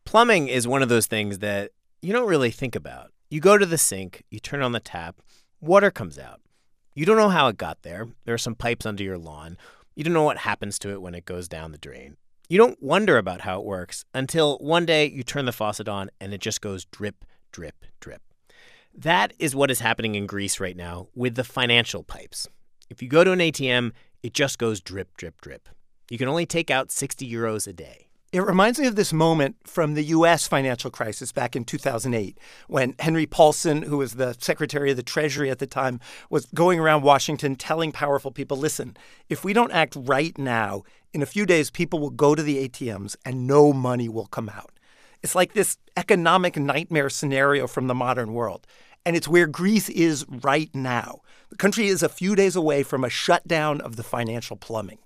Plumbing is one of those things that you don't really think about. You go to the sink, you turn on the tap, water comes out. You don't know how it got there. There are some pipes under your lawn. You don't know what happens to it when it goes down the drain. You don't wonder about how it works until one day you turn the faucet on and it just goes drip, drip, drip. That is what is happening in Greece right now with the financial pipes. If you go to an ATM, it just goes drip, drip, drip. You can only take out 60 euros a day. It reminds me of this moment from the U.S. financial crisis back in 2008 when Henry Paulson, who was the Secretary of the Treasury at the time, was going around Washington telling powerful people, listen, if we don't act right now, in a few days people will go to the ATMs and no money will come out. It's like this economic nightmare scenario from the modern world. And it's where Greece is right now. The country is a few days away from a shutdown of the financial plumbing.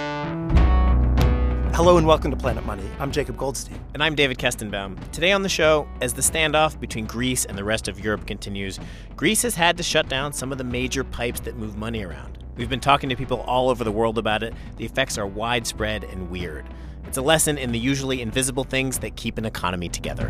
Hello and welcome to Planet Money. I'm Jacob Goldstein. And I'm David Kestenbaum. Today on the show, as the standoff between Greece and the rest of Europe continues, Greece has had to shut down some of the major pipes that move money around. We've been talking to people all over the world about it. The effects are widespread and weird. It's a lesson in the usually invisible things that keep an economy together.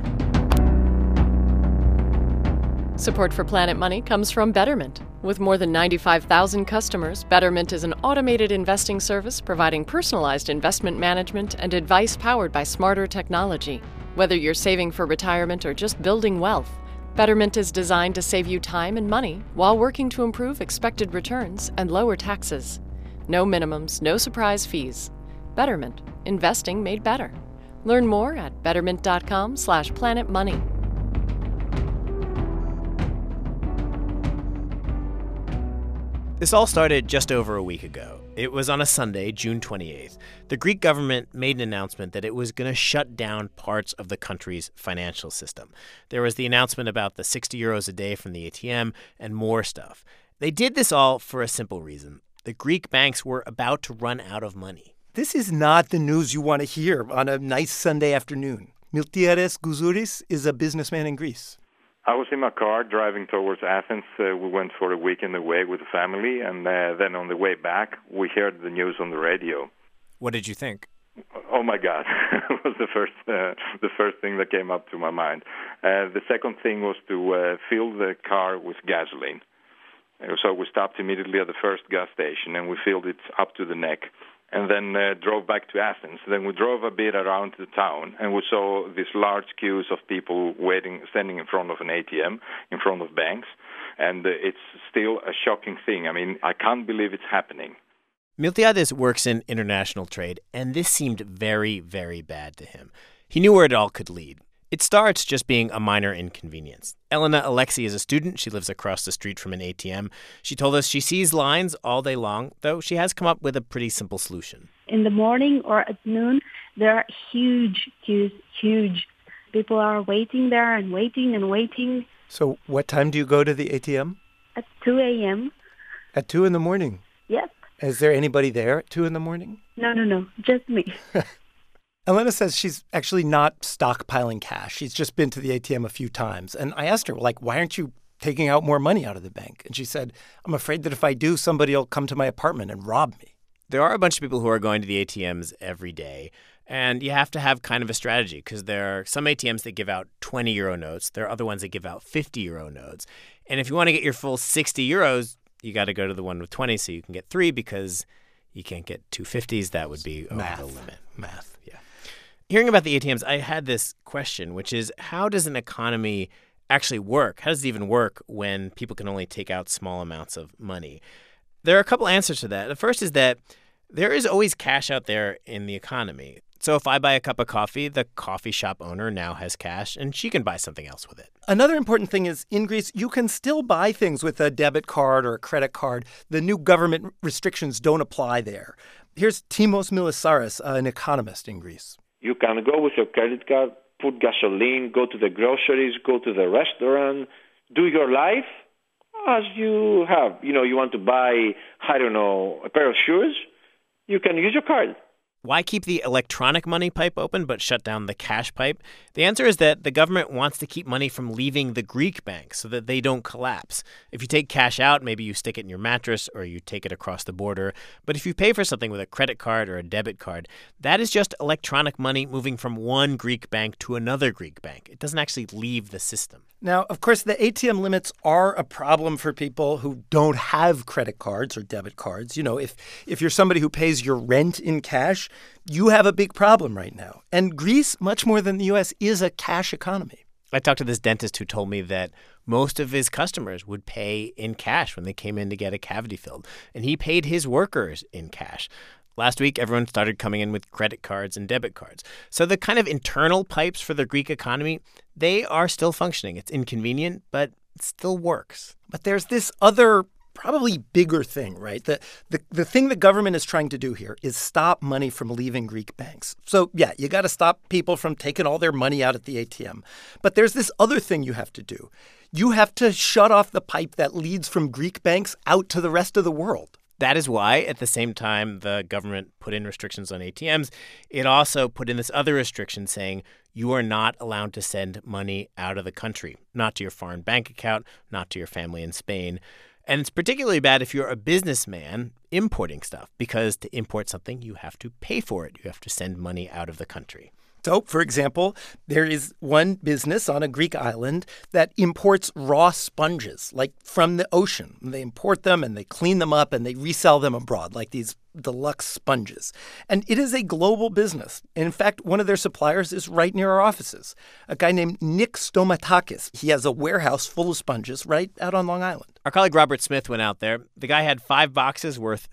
Support for Planet Money comes from Betterment. With more than 95,000 customers, Betterment is an automated investing service providing personalized investment management and advice powered by smarter technology. Whether you're saving for retirement or just building wealth, Betterment is designed to save you time and money while working to improve expected returns and lower taxes. No minimums, no surprise fees. Betterment. Investing made better. Learn more at betterment.com/planetmoney. This all started just over a week ago. It was on a Sunday, June 28th. The Greek government made an announcement that it was going to shut down parts of the country's financial system. There was the announcement about the 60 euros a day from the ATM and more stuff. They did this all for a simple reason. The Greek banks were about to run out of money. This is not the news you want to hear on a nice Sunday afternoon. Miltiades Gouzouris is a businessman in Greece. I was in my car driving towards Athens. We went for a weekend away with the family, and then on the way back, we heard the news on the radio. What did you think? Oh my God! It was the first thing that came up to my mind. The second thing was to fill the car with gasoline. So we stopped immediately at the first gas station, and we filled it up to the neck. And then drove back to Athens. Then we drove a bit around the town, and we saw these large queues of people standing in front of an ATM, in front of banks. And it's still a shocking thing. I mean, I can't believe it's happening. Miltiades works in international trade, and this seemed very, very bad to him. He knew where it all could lead. It starts just being a minor inconvenience. Elena Alexi is a student. She lives across the street from an ATM. She told us she sees lines all day long, though she has come up with a pretty simple solution. In the morning or at noon, there are huge queues, huge. People are waiting there and waiting and waiting. So what time do you go to the ATM? At 2 a.m. At 2 in the morning? Yep. Is there anybody there at 2 in the morning? No, just me. Elena says she's actually not stockpiling cash. She's just been to the ATM a few times. And I asked her, why aren't you taking out more money out of the bank? And she said, I'm afraid that if I do, somebody will come to my apartment and rob me. There are a bunch of people who are going to the ATMs every day. And you have to have kind of a strategy because there are some ATMs that give out 20 euro notes. There are other ones that give out 50 euro notes. And if you want to get your full 60 euros, you got to go to the one with 20 so you can get 3 because you can't get two 50s. That would be over the limit. Math. Yeah. Hearing about the ATMs, I had this question, which is how does an economy actually work? How does it even work when people can only take out small amounts of money? There are a couple answers to that. The first is that there is always cash out there in the economy. So if I buy a cup of coffee, the coffee shop owner now has cash, and she can buy something else with it. Another important thing is in Greece, you can still buy things with a debit card or a credit card. The new government restrictions don't apply there. Here's Timos Milisaris, an economist in Greece. You can go with your credit card, put gasoline, go to the groceries, go to the restaurant, do your life as you have. You want to buy, a pair of shoes, you can use your card. Why keep the electronic money pipe open but shut down the cash pipe? The answer is that the government wants to keep money from leaving the Greek banks so that they don't collapse. If you take cash out, maybe you stick it in your mattress or you take it across the border. But if you pay for something with a credit card or a debit card, that is just electronic money moving from one Greek bank to another Greek bank. It doesn't actually leave the system. Now, of course, the ATM limits are a problem for people who don't have credit cards or debit cards. You know, if you're somebody who pays your rent in cash, you have a big problem right now. And Greece, much more than the U.S., is a cash economy. I talked to this dentist who told me that most of his customers would pay in cash when they came in to get a cavity filled, and he paid his workers in cash. Last week, everyone started coming in with credit cards and debit cards. So the kind of internal pipes for the Greek economy, they are still functioning. It's inconvenient, but it still works. But there's this other, probably bigger thing, right? The thing the government is trying to do here is stop money from leaving Greek banks. So, yeah, you got to stop people from taking all their money out at the ATM. But there's this other thing you have to do. You have to shut off the pipe that leads from Greek banks out to the rest of the world. That is why, at the same time the government put in restrictions on ATMs, it also put in this other restriction saying you are not allowed to send money out of the country, not to your foreign bank account, not to your family in Spain. And it's particularly bad if you're a businessman importing stuff, because to import something, you have to pay for it. You have to send money out of the country. So, for example, there is one business on a Greek island that imports raw sponges, like from the ocean. They import them and they clean them up and they resell them abroad, like these deluxe sponges. And it is a global business. In fact, one of their suppliers is right near our offices, a guy named Nick Stomatakis. He has a warehouse full of sponges right out on Long Island. Our colleague Robert Smith went out there. The guy had 5 boxes worth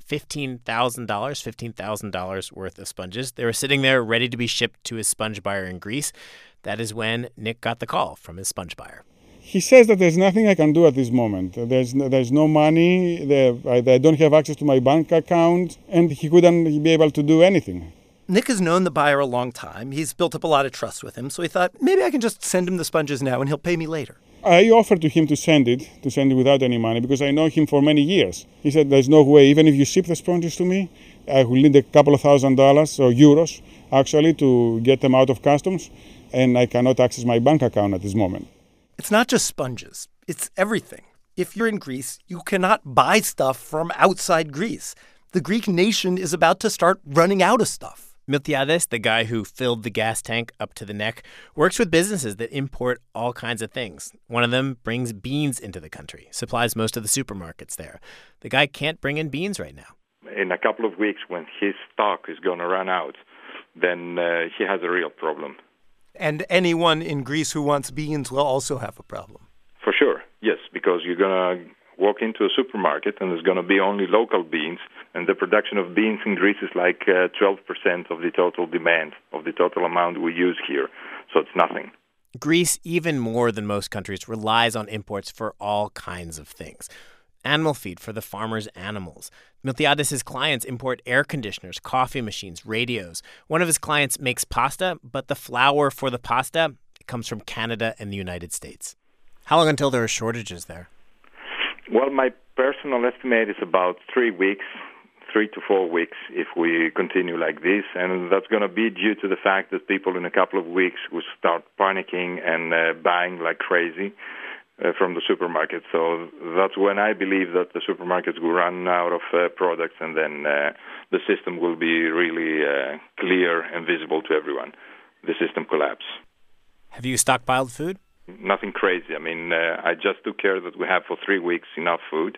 $15,000 worth of sponges. They were sitting there ready to be shipped to his sponge buyer in Greece. That is when Nick got the call from his sponge buyer. He says that there's nothing I can do at this moment. There's no money. I don't have access to my bank account, and he couldn't be able to do anything. Nick has known the buyer a long time. He's built up a lot of trust with him, so he thought, maybe I can just send him the sponges now and he'll pay me later. I offered to him to send it without any money because I know him for many years. He said, there's no way, even if you ship the sponges to me, I will need a couple of $1,000 or euros, actually, to get them out of customs, and I cannot access my bank account at this moment. It's not just sponges. It's everything. If you're in Greece, you cannot buy stuff from outside Greece. The Greek nation is about to start running out of stuff. Miltiades, the guy who filled the gas tank up to the neck, works with businesses that import all kinds of things. One of them brings beans into the country, supplies most of the supermarkets there. The guy can't bring in beans right now. In a couple of weeks, when his stock is going to run out, then he has a real problem. And anyone in Greece who wants beans will also have a problem. For sure, yes, because you're going to walk into a supermarket and there's going to be only local beans, and the production of beans in Greece is like 12% of the total demand, of the total amount we use here. So it's nothing. Greece, even more than most countries, relies on imports for all kinds of things. Animal feed for the farmers' animals. Miltiades' clients import air conditioners, coffee machines, radios. One of his clients makes pasta, but the flour for the pasta comes from Canada and the United States. How long until there are shortages there? Well, my personal estimate is about 3 weeks, 3 to 4 weeks, if we continue like this. And that's going to be due to the fact that people in a couple of weeks will start panicking and buying like crazy from the supermarket. So that's when I believe that the supermarkets will run out of products, and then the system will be really clear and visible to everyone. The system collapse. Have you stockpiled food? Nothing crazy. I mean, I just took care that we have for 3 weeks enough food.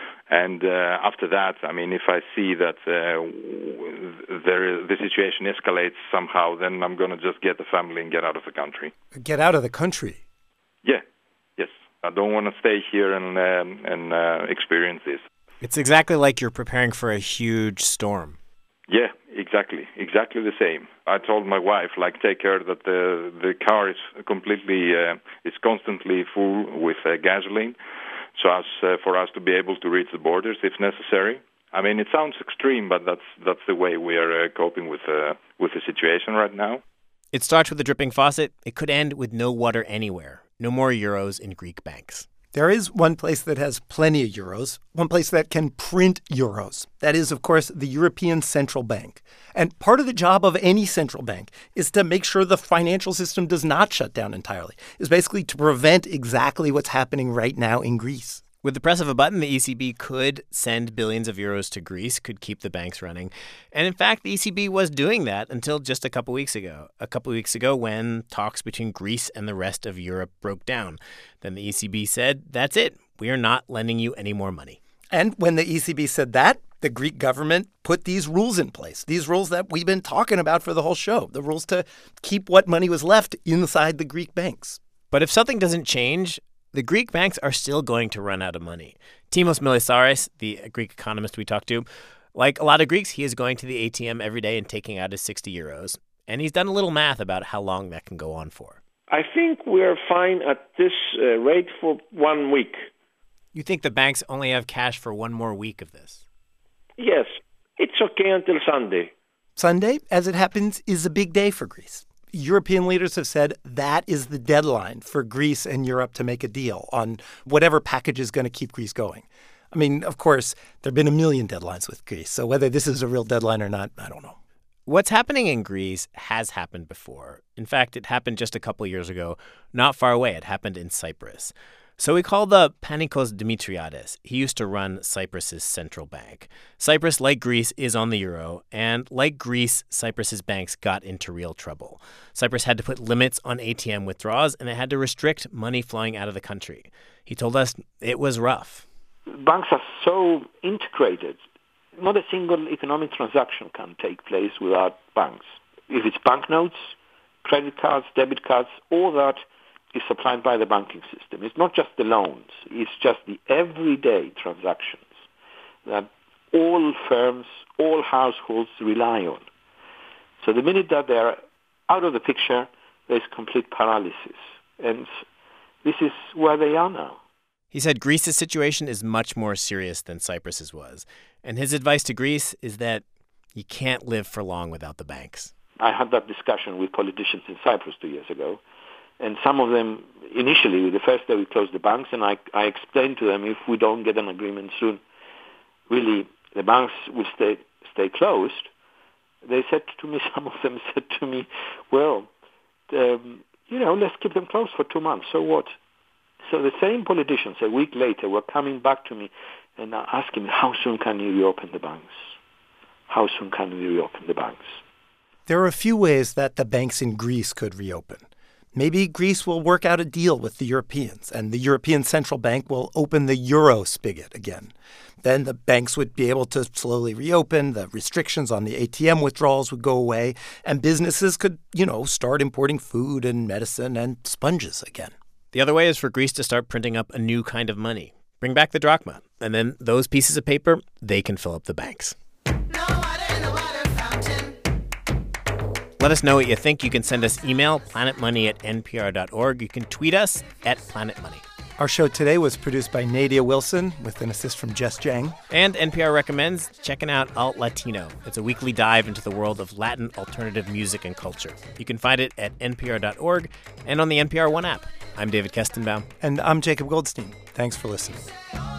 And after that, I mean, if I see that the situation escalates somehow, then I'm going to just get the family and get out of the country. Get out of the country? Yeah. Yes. I don't want to stay here and experience this. It's exactly like you're preparing for a huge storm. Yeah, exactly. Exactly the same. I told my wife, like, take care that the car is completely, is constantly full with gasoline, so as for us to be able to reach the borders if necessary. I mean, it sounds extreme, but that's the way we are coping with the situation right now. It starts with a dripping faucet. It could end with no water anywhere. No more euros in Greek banks. There is one place that has plenty of euros, one place that can print euros. That is, of course, the European Central Bank. And part of the job of any central bank is to make sure the financial system does not shut down entirely, is basically to prevent exactly what's happening right now in Greece. With the press of a button, the ECB could send billions of euros to Greece, could keep the banks running. And in fact, the ECB was doing that until just a couple weeks ago. A couple weeks ago when talks between Greece and the rest of Europe broke down. Then the ECB said, that's it. We are not lending you any more money. And when the ECB said that, the Greek government put these rules in place, these rules that we've been talking about for the whole show, the rules to keep what money was left inside the Greek banks. But if something doesn't change, the Greek banks are still going to run out of money. Timos Milisaris, the Greek economist we talked to, like a lot of Greeks, he is going to the ATM every day and taking out his 60 euros. And he's done a little math about how long that can go on for. I think we're fine at this rate for 1 week. You think the banks only have cash for one more week of this? Yes, it's okay until Sunday. Sunday, as it happens, is a big day for Greece. European leaders have said that is the deadline for Greece and Europe to make a deal on whatever package is going to keep Greece going. I mean, of course, there have been a million deadlines with Greece, so whether this is a real deadline or not, I don't know. What's happening in Greece has happened before. In fact, it happened just a couple years ago, not far away. It happened in Cyprus. So we call the Panikos Dimitriades. He used to run Cyprus's central bank. Cyprus, like Greece, is on the euro, and like Greece, Cyprus's banks got into real trouble. Cyprus had to put limits on ATM withdrawals, and it had to restrict money flowing out of the country. He told us it was rough. Banks are so integrated. Not a single economic transaction can take place without banks. If it's banknotes, credit cards, debit cards, all that is supplied by the banking system. It's not just the loans. It's just the everyday transactions that all firms, all households rely on. So the minute that they're out of the picture, there's complete paralysis. And this is where they are now. He said Greece's situation is much more serious than Cyprus's was. And his advice to Greece is that you can't live for long without the banks. I had that discussion with politicians in Cyprus 2 years ago. And some of them, initially, the first day we closed the banks, and I explained to them if we don't get an agreement soon, really, the banks will stay closed. They said to me, some of them said to me, well, let's keep them closed for 2 months, so what? So the same politicians, a week later, were coming back to me and asking me, how soon can you reopen the banks? How soon can we reopen the banks? There are a few ways that the banks in Greece could reopen. Maybe Greece will work out a deal with the Europeans, and the European Central Bank will open the euro spigot again. Then the banks would be able to slowly reopen, the restrictions on the ATM withdrawals would go away, and businesses could, start importing food and medicine and sponges again. The other way is for Greece to start printing up a new kind of money. Bring back the drachma, and then those pieces of paper, they can fill up the banks. Let us know what you think. You can send us email, planetmoney@npr.org. You can tweet us @planetmoney. Our show today was produced by Nadia Wilson with an assist from Jess Jang. And NPR recommends checking out Alt Latino. It's a weekly dive into the world of Latin alternative music and culture. You can find it at npr.org and on the NPR One app. I'm David Kestenbaum. And I'm Jacob Goldstein. Thanks for listening.